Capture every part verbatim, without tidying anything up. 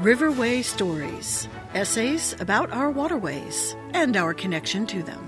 Riverway Stories, essays about our waterways and our connection to them.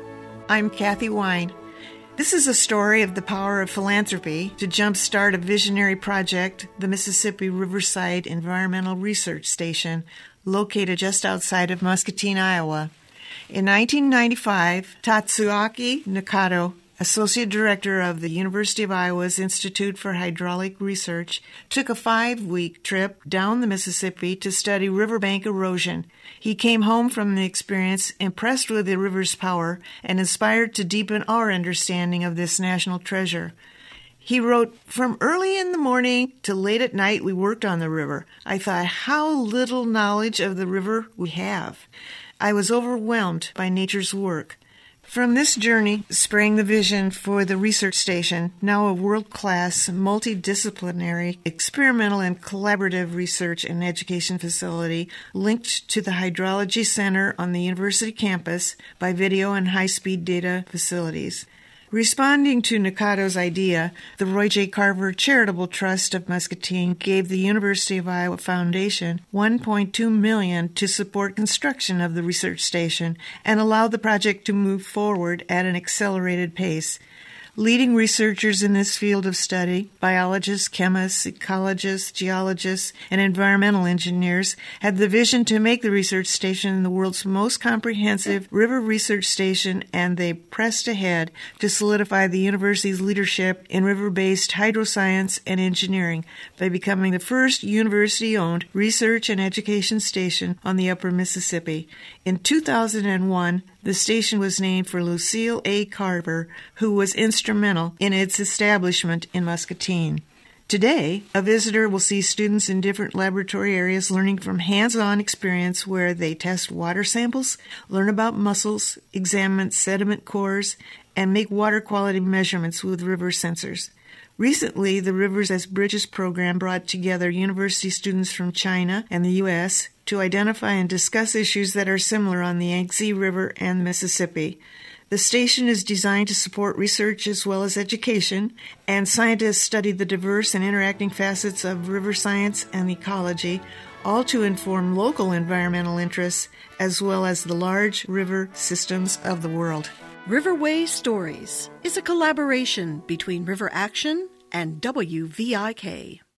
I'm Kathy Wine. This is a story of the power of philanthropy to jumpstart a visionary project, the Mississippi Riverside Environmental Research Station, located just outside of Muscatine, Iowa. In nineteen ninety-five, Tatsuaki Nakato, Associate Director of the University of Iowa's Institute for Hydraulic Research, took a five-week trip down the Mississippi to study riverbank erosion. He came home from the experience impressed with the river's power and inspired to deepen our understanding of this national treasure. He wrote, "From early in the morning to late at night we worked on the river. I thought how little knowledge of the river we have. I was overwhelmed by nature's work." From this journey sprang the vision for the research station, now a world-class, multidisciplinary, experimental and collaborative research and education facility linked to the Hydrology Center on the university campus by video and high-speed data facilities. Responding to Nakato's idea, the Roy J. Carver Charitable Trust of Muscatine gave the University of Iowa Foundation one point two million dollars to support construction of the research station and allow the project to move forward at an accelerated pace. Leading researchers in this field of study, biologists, chemists, ecologists, geologists, and environmental engineers, had the vision to make the research station the world's most comprehensive river research station, and they pressed ahead to solidify the university's leadership in river-based hydroscience and engineering by becoming the first university-owned research and education station on the upper Mississippi. In two thousand one, the station was named for Lucille A. Carver, who was instrumental in its establishment in Muscatine. Today, a visitor will see students in different laboratory areas learning from hands-on experience where they test water samples, learn about mussels, examine sediment cores, and make water quality measurements with river sensors. Recently, the Rivers as Bridges program brought together university students from China and the U S to identify and discuss issues that are similar on the Yangtze River and the Mississippi. The station is designed to support research as well as education, and scientists study the diverse and interacting facets of river science and ecology, all to inform local environmental interests as well as the large river systems of the world. Riverway Stories is a collaboration between River Action and W V I K.